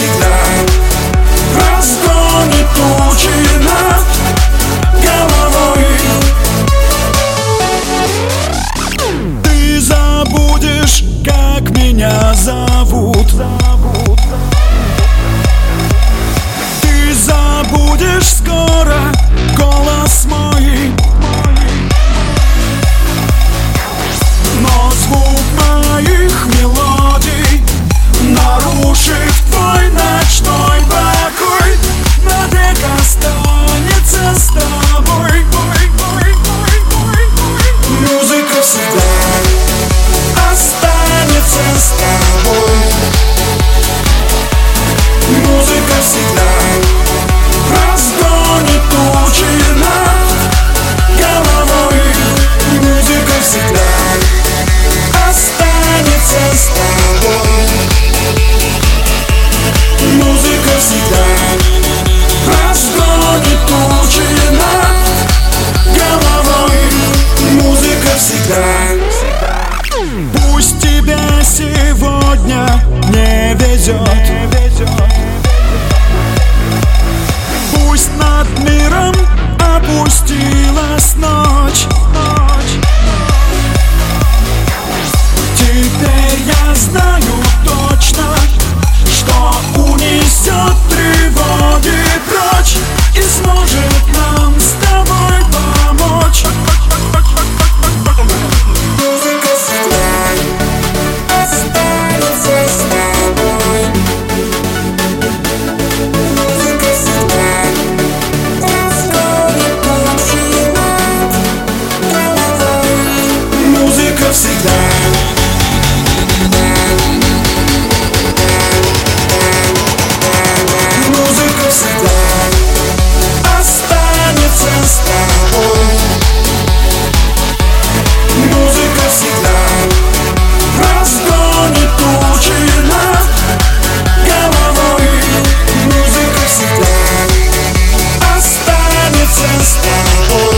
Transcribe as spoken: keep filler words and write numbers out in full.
всегда разгонит тучи над головой. Ты забудешь, как меня зовут. Ты забудешь скоро голос мой, но звук моих мелодий нарушит твой ночной покой. Навек останется с тобой. Музыка всегда останется с тобой. Музыка всегда разгонит тучи над головой. Музыка всегда останется с тобой. Музыка всегда разгонит тучи над головой. Музыка всегда. Пусть тебе сегодня не везет, пусть над миром опустилась ночь. Теперь я знаю точно, что унесет тревоги прочь и сможет нам с тобой помочь. Музыка всегда останется с тобой. Музыка всегда разгонит тучи над головой. Музыка всегда. Музыка всегда останется с тобой. Музыка всегда разгонит тучи над головой. Музыка всегда останется с тобой.